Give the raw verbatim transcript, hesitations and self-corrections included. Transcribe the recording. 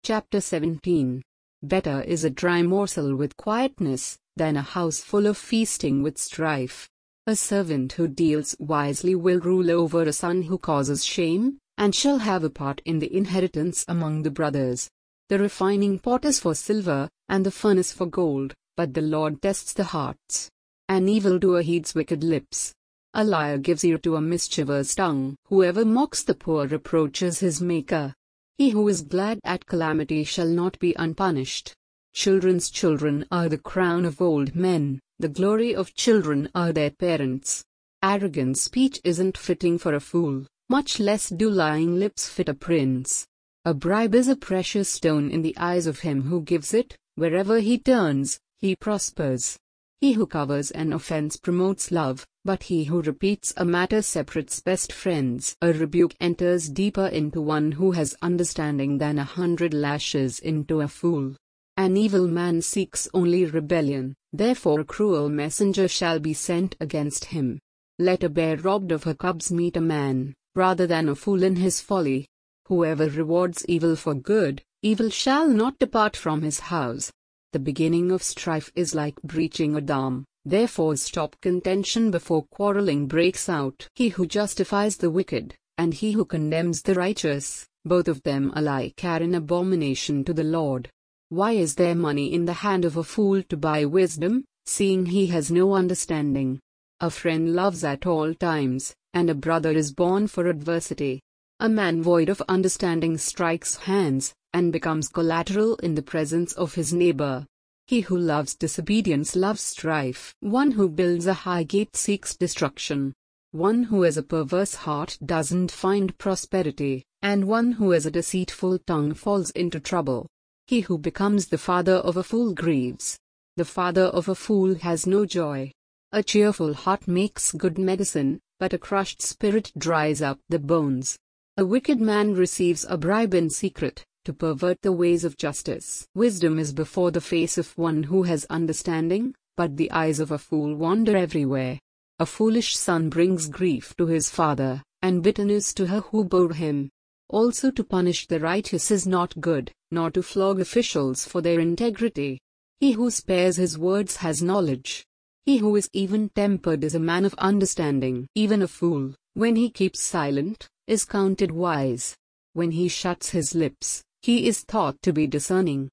Chapter seventeen. Better is a dry morsel with quietness, than a house full of feasting with strife. A servant who deals wisely will rule over a son who causes shame, and shall have a part in the inheritance among the brothers. The refining pot is for silver, and the furnace for gold, but the Lord tests the hearts. An evildoer heeds wicked lips. A liar gives ear to a mischievous tongue. Whoever mocks the poor reproaches his Maker. He who is glad at calamity shall not be unpunished. Children's children are the crown of old men, the glory of children are their parents. Arrogant speech isn't fitting for a fool, much less do lying lips fit a prince. A bribe is a precious stone in the eyes of him who gives it, wherever he turns, he prospers. He who covers an offense promotes love, but he who repeats a matter separates best friends. A rebuke enters deeper into one who has understanding than a hundred lashes into a fool. An evil man seeks only rebellion, therefore a cruel messenger shall be sent against him. Let a bear robbed of her cubs meet a man, rather than a fool in his folly. Whoever rewards evil for good, evil shall not depart from his house. The beginning of strife is like breaching a dam, therefore stop contention before quarreling breaks out. He who justifies the wicked, and he who condemns the righteous, both of them alike are an abomination to the Lord. Why is there money in the hand of a fool to buy wisdom, seeing he has no understanding? A friend loves at all times, and a brother is born for adversity. A man void of understanding strikes hands, and becomes collateral in the presence of his neighbor. He who loves disobedience loves strife. One who builds a high gate seeks destruction. One who has a perverse heart doesn't find prosperity, and one who has a deceitful tongue falls into trouble. He who becomes the father of a fool grieves. The father of a fool has no joy. A cheerful heart makes good medicine, but a crushed spirit dries up the bones. A wicked man receives a bribe in secret, to pervert the ways of justice. Wisdom is before the face of one who has understanding, but the eyes of a fool wander everywhere. A foolish son brings grief to his father, and bitterness to her who bore him. Also to punish the righteous is not good, nor to flog officials for their integrity. He who spares his words has knowledge. He who is even-tempered is a man of understanding. Even a fool, when he keeps silent, is counted wise. When he shuts his lips, he is thought to be discerning.